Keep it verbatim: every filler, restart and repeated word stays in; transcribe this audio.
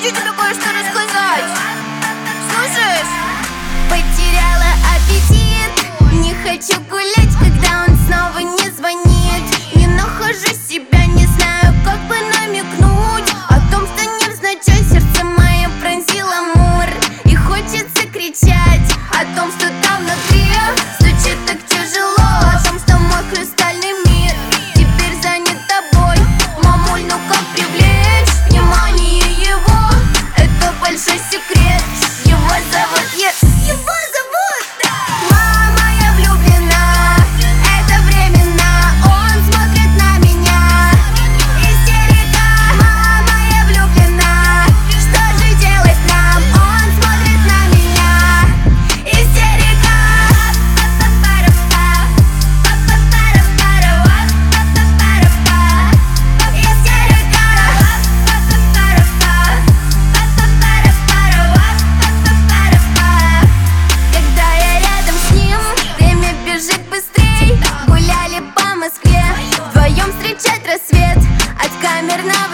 хочу тебе кое-что рассказать. Слушаешь? Потеряла аппетит, не хочу гулять, когда он снова не звонит. Не нахожу себя, не знаю, как бы намекнуть о том, что невзначай сердце мое пронзило мур. И хочется кричать о том, что там внутри стучит так тяжело, о том, что мой хрустальный мир теперь занят тобой. Мамуль, ну как привлечь внимание его? Это большой секрет, его зовут Ес. Его зовут Мама, я влюблена, это временно, он смотрит на меня. Истерика. Мама, я влюблена, что же делать нам? Он смотрит на меня. Истерика. Когда я рядом с ним, время бежит быстрей. Гуляли по Москве, вдвоем встречать рассвет от камерного